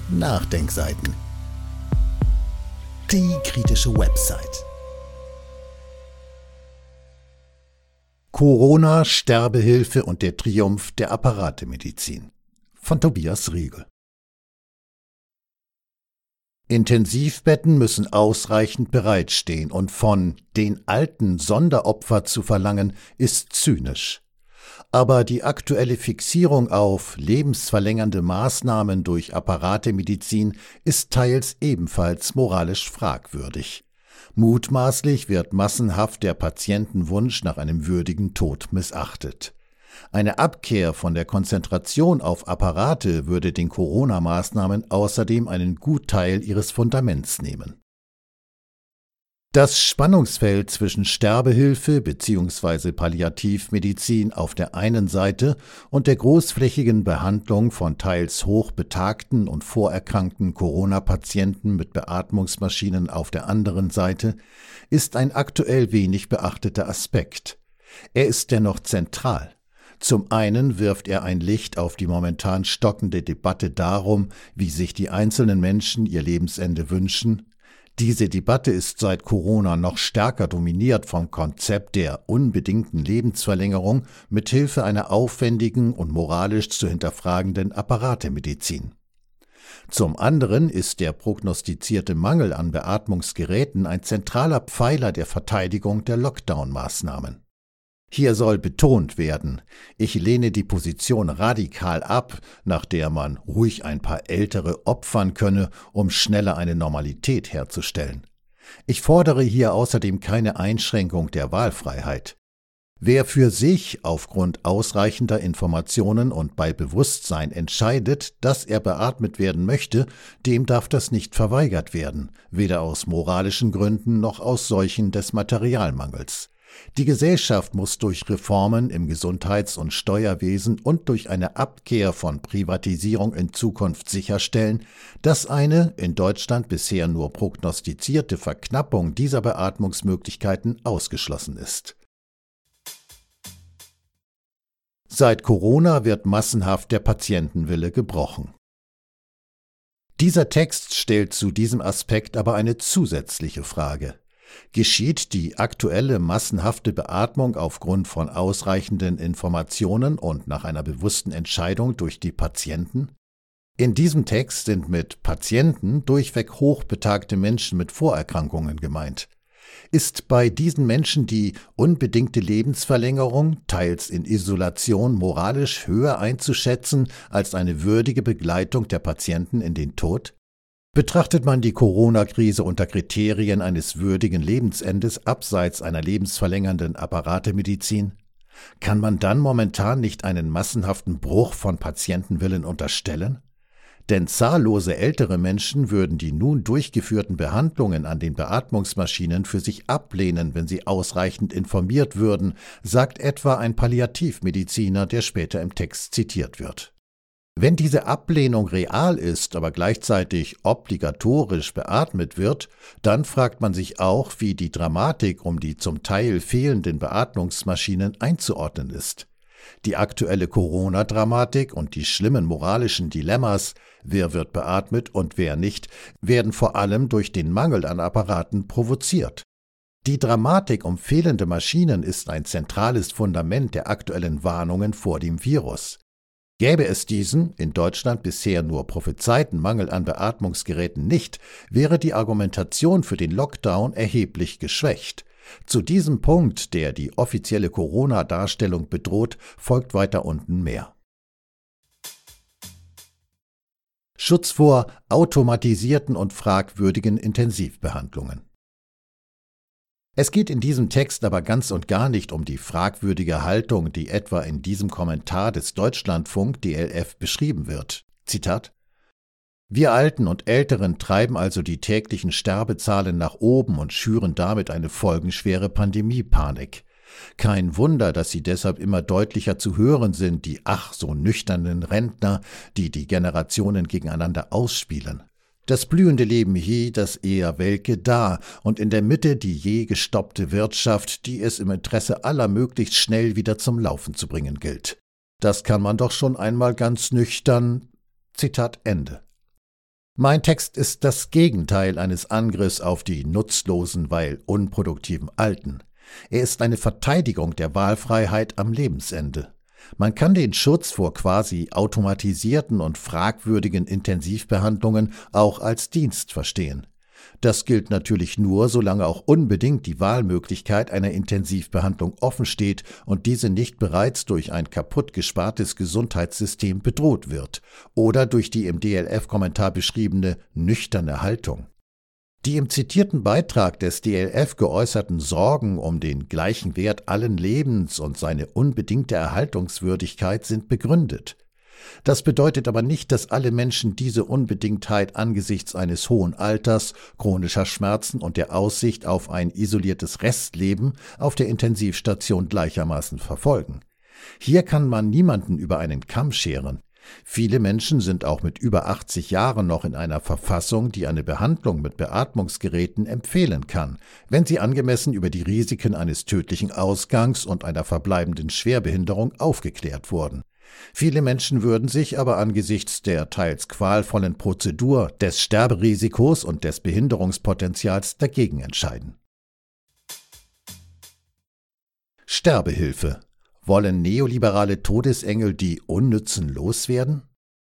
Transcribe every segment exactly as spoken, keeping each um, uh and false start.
Nachdenkseiten. Die kritische Website. Corona, Sterbehilfe und der Triumph der Apparatemedizin von Tobias Riegel. Intensivbetten müssen ausreichend bereitstehen und von den Alten Sonderopfer zu verlangen, ist zynisch. Aber die aktuelle Fixierung auf lebensverlängernde Maßnahmen durch Apparatemedizin ist teils ebenfalls moralisch fragwürdig. Mutmaßlich wird massenhaft der Patientenwunsch nach einem würdigen Tod missachtet. Eine Abkehr von der Konzentration auf Apparate würde den Corona-Maßnahmen außerdem einen Gutteil ihres Fundaments nehmen. Das Spannungsfeld zwischen Sterbehilfe bzw. Palliativmedizin auf der einen Seite und der großflächigen Behandlung von teils hochbetagten und vorerkrankten Corona-Patienten mit Beatmungsmaschinen auf der anderen Seite ist ein aktuell wenig beachteter Aspekt. Er ist dennoch zentral. Zum einen wirft er ein Licht auf die momentan stockende Debatte darum, wie sich die einzelnen Menschen ihr Lebensende wünschen. Diese Debatte ist seit Corona noch stärker dominiert vom Konzept der unbedingten Lebensverlängerung mithilfe einer aufwendigen und moralisch zu hinterfragenden Apparatemedizin. Zum anderen ist der prognostizierte Mangel an Beatmungsgeräten ein zentraler Pfeiler der Verteidigung der Lockdown-Maßnahmen. Hier soll betont werden, ich lehne die Position radikal ab, nach der man ruhig ein paar Ältere opfern könne, um schneller eine Normalität herzustellen. Ich fordere hier außerdem keine Einschränkung der Wahlfreiheit. Wer für sich aufgrund ausreichender Informationen und bei Bewusstsein entscheidet, dass er beatmet werden möchte, dem darf das nicht verweigert werden, weder aus moralischen Gründen noch aus solchen des Materialmangels. Die Gesellschaft muss durch Reformen im Gesundheits- und Steuerwesen und durch eine Abkehr von Privatisierung in Zukunft sicherstellen, dass eine in Deutschland bisher nur prognostizierte Verknappung dieser Beatmungsmöglichkeiten ausgeschlossen ist. Seit Corona wird massenhaft der Patientenwille gebrochen. Dieser Text stellt zu diesem Aspekt aber eine zusätzliche Frage. Geschieht die aktuelle massenhafte Beatmung aufgrund von ausreichenden Informationen und nach einer bewussten Entscheidung durch die Patienten? In diesem Text sind mit Patienten durchweg hochbetagte Menschen mit Vorerkrankungen gemeint. Ist bei diesen Menschen die unbedingte Lebensverlängerung, teils in Isolation, moralisch höher einzuschätzen als eine würdige Begleitung der Patienten in den Tod? Betrachtet man die Corona-Krise unter Kriterien eines würdigen Lebensendes abseits einer lebensverlängernden Apparatemedizin? Kann man dann momentan nicht einen massenhaften Bruch von Patientenwillen unterstellen? Denn zahllose ältere Menschen würden die nun durchgeführten Behandlungen an den Beatmungsmaschinen für sich ablehnen, wenn sie ausreichend informiert würden, sagt etwa ein Palliativmediziner, der später im Text zitiert wird. Wenn diese Ablehnung real ist, aber gleichzeitig obligatorisch beatmet wird, dann fragt man sich auch, wie die Dramatik um die zum Teil fehlenden Beatmungsmaschinen einzuordnen ist. Die aktuelle Corona-Dramatik und die schlimmen moralischen Dilemmas, wer wird beatmet und wer nicht, werden vor allem durch den Mangel an Apparaten provoziert. Die Dramatik um fehlende Maschinen ist ein zentrales Fundament der aktuellen Warnungen vor dem Virus. Gäbe es diesen, in Deutschland bisher nur prophezeiten Mangel an Beatmungsgeräten nicht, wäre die Argumentation für den Lockdown erheblich geschwächt. Zu diesem Punkt, der die offizielle Corona-Darstellung bedroht, folgt weiter unten mehr. Schutz vor automatisierten und fragwürdigen Intensivbehandlungen. Es geht in diesem Text aber ganz und gar nicht um die fragwürdige Haltung, die etwa in diesem Kommentar des Deutschlandfunk D L F beschrieben wird. Zitat: Wir Alten und Älteren treiben also die täglichen Sterbezahlen nach oben und schüren damit eine folgenschwere Pandemiepanik. Kein Wunder, dass sie deshalb immer deutlicher zu hören sind, die ach so nüchternen Rentner, die die Generationen gegeneinander ausspielen. Das blühende Leben hier, das eher welke da und in der Mitte die je gestoppte Wirtschaft, die es im Interesse aller möglichst schnell wieder zum Laufen zu bringen gilt. Das kann man doch schon einmal ganz nüchtern. Zitat Ende. Mein Text ist das Gegenteil eines Angriffs auf die nutzlosen, weil unproduktiven Alten. Er ist eine Verteidigung der Wahlfreiheit am Lebensende. Man kann den Schutz vor quasi automatisierten und fragwürdigen Intensivbehandlungen auch als Dienst verstehen. Das gilt natürlich nur, solange auch unbedingt die Wahlmöglichkeit einer Intensivbehandlung offen steht und diese nicht bereits durch ein kaputt gespartes Gesundheitssystem bedroht wird oder durch die im D L F-Kommentar beschriebene nüchterne Haltung. Die im zitierten Beitrag des D L F geäußerten Sorgen um den gleichen Wert allen Lebens und seine unbedingte Erhaltungswürdigkeit sind begründet. Das bedeutet aber nicht, dass alle Menschen diese Unbedingtheit angesichts eines hohen Alters, chronischer Schmerzen und der Aussicht auf ein isoliertes Restleben auf der Intensivstation gleichermaßen verfolgen. Hier kann man niemanden über einen Kamm scheren. Viele Menschen sind auch mit über achtzig Jahren noch in einer Verfassung, die eine Behandlung mit Beatmungsgeräten empfehlen kann, wenn sie angemessen über die Risiken eines tödlichen Ausgangs und einer verbleibenden Schwerbehinderung aufgeklärt wurden. Viele Menschen würden sich aber angesichts der teils qualvollen Prozedur, des Sterberisikos und des Behinderungspotenzials dagegen entscheiden. Sterbehilfe. Wollen neoliberale Todesengel die Unnützen loswerden?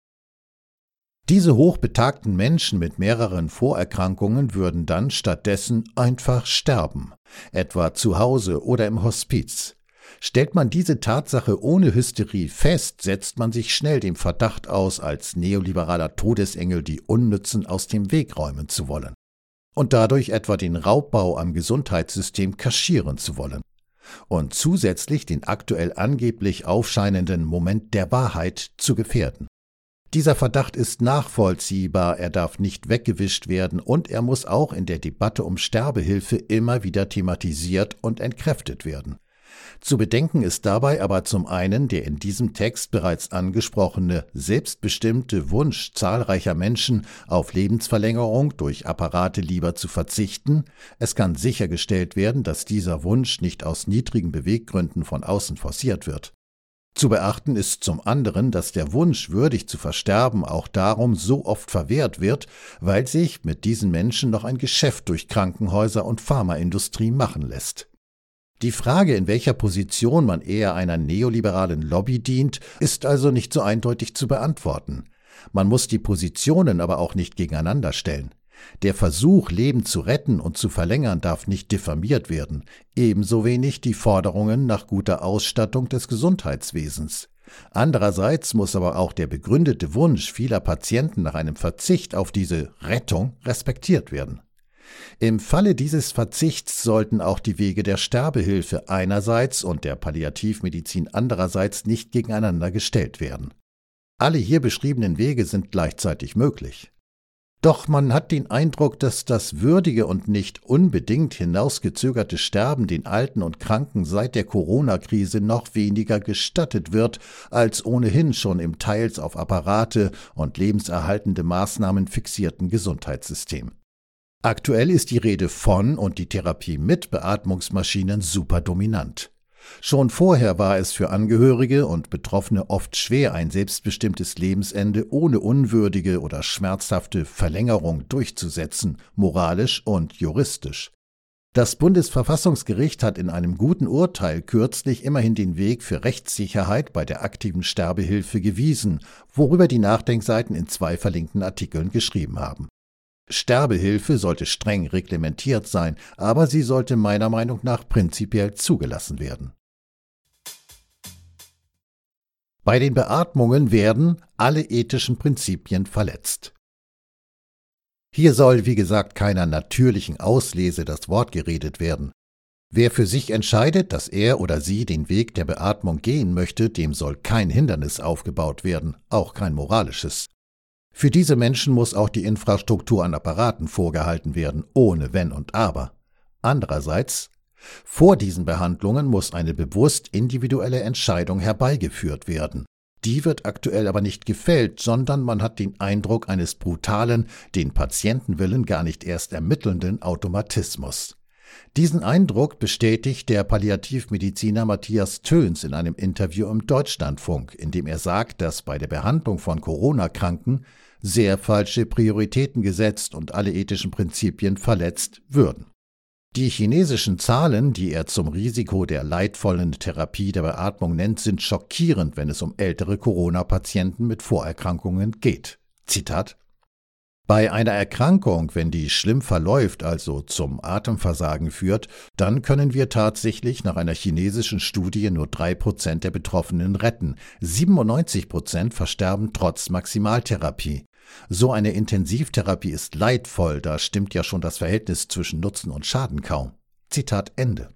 Diese hochbetagten Menschen mit mehreren Vorerkrankungen würden dann stattdessen einfach sterben, etwa zu Hause oder im Hospiz. Stellt man diese Tatsache ohne Hysterie fest, setzt man sich schnell dem Verdacht aus, als neoliberaler Todesengel die Unnützen aus dem Weg räumen zu wollen und dadurch etwa den Raubbau am Gesundheitssystem kaschieren zu wollen und zusätzlich den aktuell angeblich aufscheinenden Moment der Wahrheit zu gefährden. Dieser Verdacht ist nachvollziehbar, er darf nicht weggewischt werden und er muss auch in der Debatte um Sterbehilfe immer wieder thematisiert und entkräftet werden. Zu bedenken ist dabei aber zum einen der in diesem Text bereits angesprochene selbstbestimmte Wunsch zahlreicher Menschen auf Lebensverlängerung durch Apparate lieber zu verzichten. Es kann sichergestellt werden, dass dieser Wunsch nicht aus niedrigen Beweggründen von außen forciert wird. Zu beachten ist zum anderen, dass der Wunsch, würdig zu versterben, auch darum so oft verwehrt wird, weil sich mit diesen Menschen noch ein Geschäft durch Krankenhäuser und Pharmaindustrie machen lässt. Die Frage, in welcher Position man eher einer neoliberalen Lobby dient, ist also nicht so eindeutig zu beantworten. Man muss die Positionen aber auch nicht gegeneinander stellen. Der Versuch, Leben zu retten und zu verlängern, darf nicht diffamiert werden, ebenso wenig die Forderungen nach guter Ausstattung des Gesundheitswesens. Andererseits muss aber auch der begründete Wunsch vieler Patienten nach einem Verzicht auf diese Rettung respektiert werden. Im Falle dieses Verzichts sollten auch die Wege der Sterbehilfe einerseits und der Palliativmedizin andererseits nicht gegeneinander gestellt werden. Alle hier beschriebenen Wege sind gleichzeitig möglich. Doch man hat den Eindruck, dass das würdige und nicht unbedingt hinausgezögerte Sterben den Alten und Kranken seit der Corona-Krise noch weniger gestattet wird, als ohnehin schon im teils auf Apparate und lebenserhaltende Maßnahmen fixierten Gesundheitssystem. Aktuell ist die Rede von und die Therapie mit Beatmungsmaschinen superdominant. Schon vorher war es für Angehörige und Betroffene oft schwer, ein selbstbestimmtes Lebensende ohne unwürdige oder schmerzhafte Verlängerung durchzusetzen, moralisch und juristisch. Das Bundesverfassungsgericht hat in einem guten Urteil kürzlich immerhin den Weg für Rechtssicherheit bei der aktiven Sterbehilfe gewiesen, worüber die Nachdenkseiten in zwei verlinkten Artikeln geschrieben haben. Sterbehilfe sollte streng reglementiert sein, aber sie sollte meiner Meinung nach prinzipiell zugelassen werden. Bei den Beatmungen werden alle ethischen Prinzipien verletzt. Hier soll, wie gesagt, keiner natürlichen Auslese das Wort geredet werden. Wer für sich entscheidet, dass er oder sie den Weg der Beatmung gehen möchte, dem soll kein Hindernis aufgebaut werden, auch kein moralisches. Für diese Menschen muss auch die Infrastruktur an Apparaten vorgehalten werden, ohne Wenn und Aber. Andererseits, vor diesen Behandlungen muss eine bewusst individuelle Entscheidung herbeigeführt werden. Die wird aktuell aber nicht gefällt, sondern man hat den Eindruck eines brutalen, den Patientenwillen gar nicht erst ermittelnden Automatismus. Diesen Eindruck bestätigt der Palliativmediziner Matthias Töns in einem Interview im Deutschlandfunk, in dem er sagt, dass bei der Behandlung von Corona-Kranken sehr falsche Prioritäten gesetzt und alle ethischen Prinzipien verletzt würden. Die chinesischen Zahlen, die er zum Risiko der leidvollen Therapie der Beatmung nennt, sind schockierend, wenn es um ältere Corona-Patienten mit Vorerkrankungen geht. Zitat: Bei einer Erkrankung, wenn die schlimm verläuft, also zum Atemversagen führt, dann können wir tatsächlich nach einer chinesischen Studie nur drei Prozent der Betroffenen retten. siebenundneunzig Prozent versterben trotz Maximaltherapie. So eine Intensivtherapie ist leidvoll, da stimmt ja schon das Verhältnis zwischen Nutzen und Schaden kaum. Zitat Ende.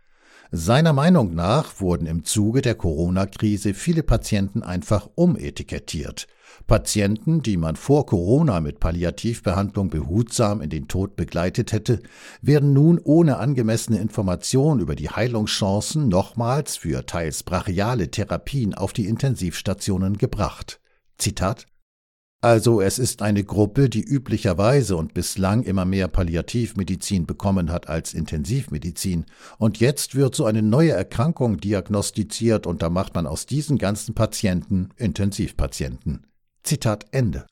Seiner Meinung nach wurden im Zuge der Corona-Krise viele Patienten einfach umetikettiert. Patienten, die man vor Corona mit Palliativbehandlung behutsam in den Tod begleitet hätte, werden nun ohne angemessene Information über die Heilungschancen nochmals für teils brachiale Therapien auf die Intensivstationen gebracht. Zitat: Also es ist eine Gruppe, die üblicherweise und bislang immer mehr Palliativmedizin bekommen hat als Intensivmedizin, und jetzt wird so eine neue Erkrankung diagnostiziert und da macht man aus diesen ganzen Patienten Intensivpatienten. Zitat Ende.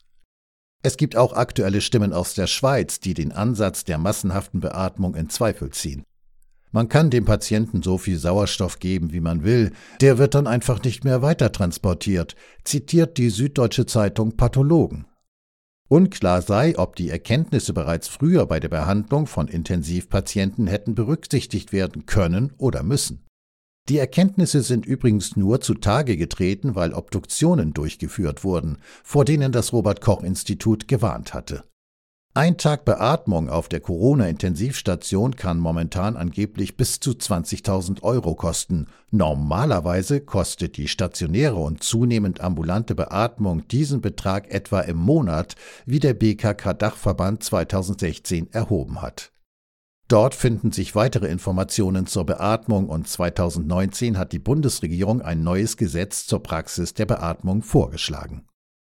Es gibt auch aktuelle Stimmen aus der Schweiz, die den Ansatz der massenhaften Beatmung in Zweifel ziehen. Man kann dem Patienten so viel Sauerstoff geben, wie man will, der wird dann einfach nicht mehr weitertransportiert, zitiert die Süddeutsche Zeitung Pathologen. Unklar sei, ob die Erkenntnisse bereits früher bei der Behandlung von Intensivpatienten hätten berücksichtigt werden können oder müssen. Die Erkenntnisse sind übrigens nur zutage getreten, weil Obduktionen durchgeführt wurden, vor denen das Robert-Koch-Institut gewarnt hatte. Ein Tag Beatmung auf der Corona-Intensivstation kann momentan angeblich bis zu zwanzigtausend Euro kosten. Normalerweise kostet die stationäre und zunehmend ambulante Beatmung diesen Betrag etwa im Monat, wie der B K K-Dachverband zweitausendsechzehn erhoben hat. Dort finden sich weitere Informationen zur Beatmung und zweitausendneunzehn hat die Bundesregierung ein neues Gesetz zur Praxis der Beatmung vorgeschlagen.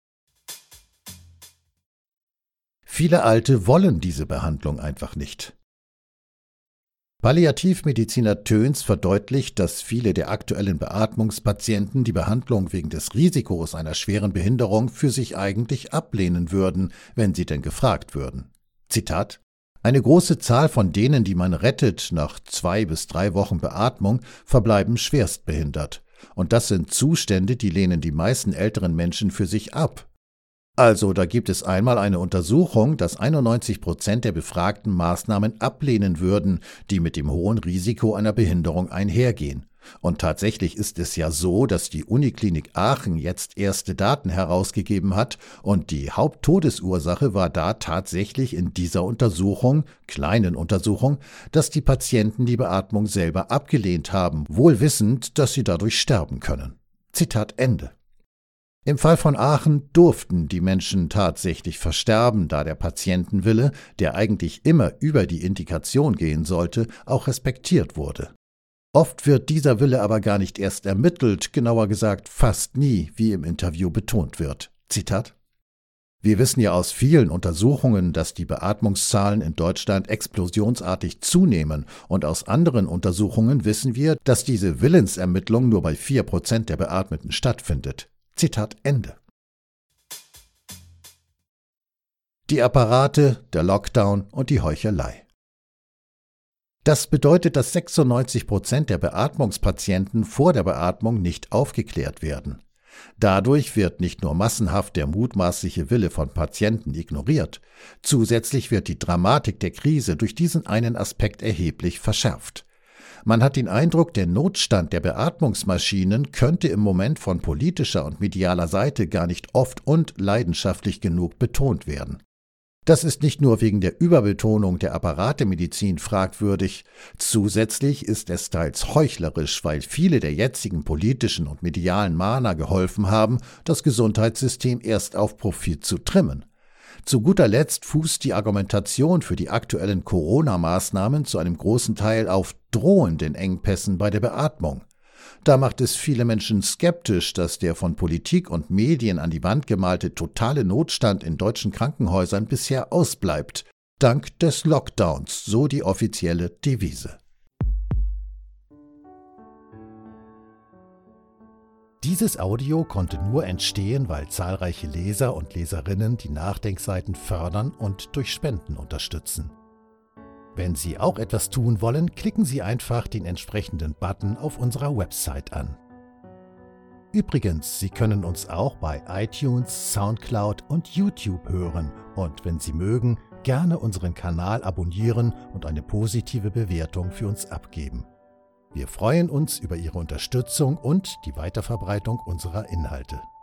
Viele Alte wollen diese Behandlung einfach nicht. Palliativmediziner Töns verdeutlicht, dass viele der aktuellen Beatmungspatienten die Behandlung wegen des Risikos einer schweren Behinderung für sich eigentlich ablehnen würden, wenn sie denn gefragt würden. Zitat: Eine große Zahl von denen, die man rettet, nach zwei bis drei Wochen Beatmung, verbleiben schwerstbehindert. Und das sind Zustände, die lehnen die meisten älteren Menschen für sich ab. Also, da gibt es einmal eine Untersuchung, dass einundneunzig Prozent der Befragten Maßnahmen ablehnen würden, die mit dem hohen Risiko einer Behinderung einhergehen. Und tatsächlich ist es ja so, dass die Uniklinik Aachen jetzt erste Daten herausgegeben hat und die Haupttodesursache war da tatsächlich in dieser Untersuchung, kleinen Untersuchung, dass die Patienten die Beatmung selber abgelehnt haben, wohl wissend, dass sie dadurch sterben können. Zitat Ende. Im Fall von Aachen durften die Menschen tatsächlich versterben, da der Patientenwille, der eigentlich immer über die Indikation gehen sollte, auch respektiert wurde. Oft wird dieser Wille aber gar nicht erst ermittelt, genauer gesagt fast nie, wie im Interview betont wird. Zitat: Wir wissen ja aus vielen Untersuchungen, dass die Beatmungszahlen in Deutschland explosionsartig zunehmen und aus anderen Untersuchungen wissen wir, dass diese Willensermittlung nur bei vier Prozent der Beatmeten stattfindet. Zitat Ende. Die Apparate, der Lockdown und die Heuchelei. Das bedeutet, dass sechsundneunzig Prozent der Beatmungspatienten vor der Beatmung nicht aufgeklärt werden. Dadurch wird nicht nur massenhaft der mutmaßliche Wille von Patienten ignoriert, zusätzlich wird die Dramatik der Krise durch diesen einen Aspekt erheblich verschärft. Man hat den Eindruck, der Notstand der Beatmungsmaschinen könnte im Moment von politischer und medialer Seite gar nicht oft und leidenschaftlich genug betont werden. Das ist nicht nur wegen der Überbetonung der Apparatemedizin fragwürdig, zusätzlich ist es teils heuchlerisch, weil viele der jetzigen politischen und medialen Mahner geholfen haben, das Gesundheitssystem erst auf Profit zu trimmen. Zu guter Letzt fußt die Argumentation für die aktuellen Corona-Maßnahmen zu einem großen Teil auf drohenden Engpässen bei der Beatmung. Da macht es viele Menschen skeptisch, dass der von Politik und Medien an die Wand gemalte totale Notstand in deutschen Krankenhäusern bisher ausbleibt, dank des Lockdowns, so die offizielle Devise. Dieses Audio konnte nur entstehen, weil zahlreiche Leser und Leserinnen die Nachdenkseiten fördern und durch Spenden unterstützen. Wenn Sie auch etwas tun wollen, klicken Sie einfach den entsprechenden Button auf unserer Website an. Übrigens, Sie können uns auch bei iTunes, Soundcloud und YouTube hören und wenn Sie mögen, gerne unseren Kanal abonnieren und eine positive Bewertung für uns abgeben. Wir freuen uns über Ihre Unterstützung und die Weiterverbreitung unserer Inhalte.